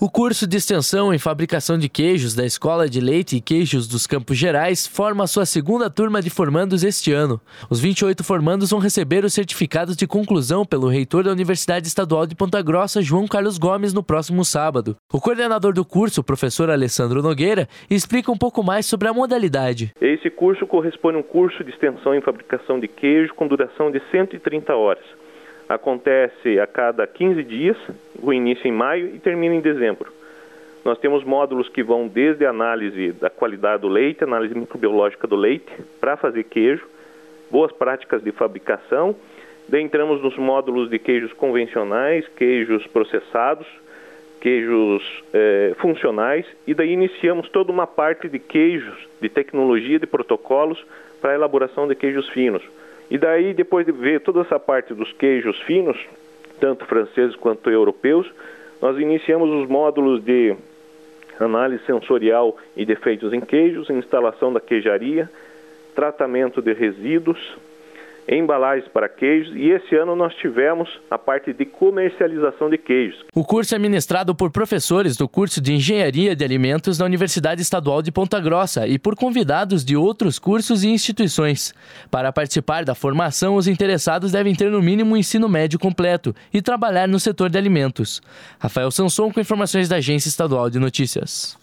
O curso de extensão em fabricação de queijos da Escola de Leite e Queijos dos Campos Gerais forma a sua segunda turma de formandos este ano. Os 28 formandos vão receber os certificados de conclusão pelo reitor da Universidade Estadual de Ponta Grossa, João Carlos Gomes, no próximo sábado. O coordenador do curso, o professor Alessandro Nogueira, explica um pouco mais sobre a modalidade. Esse curso corresponde a um curso de extensão em fabricação de queijo com duração de 130 horas. Acontece a cada 15 dias, o início em maio e termina em dezembro. Nós temos módulos que vão desde a análise da qualidade do leite, análise microbiológica do leite, para fazer queijo, boas práticas de fabricação. Daí entramos nos módulos de queijos convencionais, queijos processados, queijos funcionais, e daí iniciamos toda uma parte de queijos, de tecnologia, de protocolos para a elaboração de queijos finos. E daí, depois de ver toda essa parte dos queijos finos, tanto franceses quanto europeus, nós iniciamos os módulos de análise sensorial e defeitos em queijos, instalação da queijaria, tratamento de resíduos, embalagens para queijos, e esse ano nós tivemos a parte de comercialização de queijos. O curso é ministrado por professores do curso de Engenharia de Alimentos da Universidade Estadual de Ponta Grossa e por convidados de outros cursos e instituições. Para participar da formação, os interessados devem ter no mínimo um ensino médio completo e trabalhar no setor de alimentos. Rafael Sanson com informações da Agência Estadual de Notícias.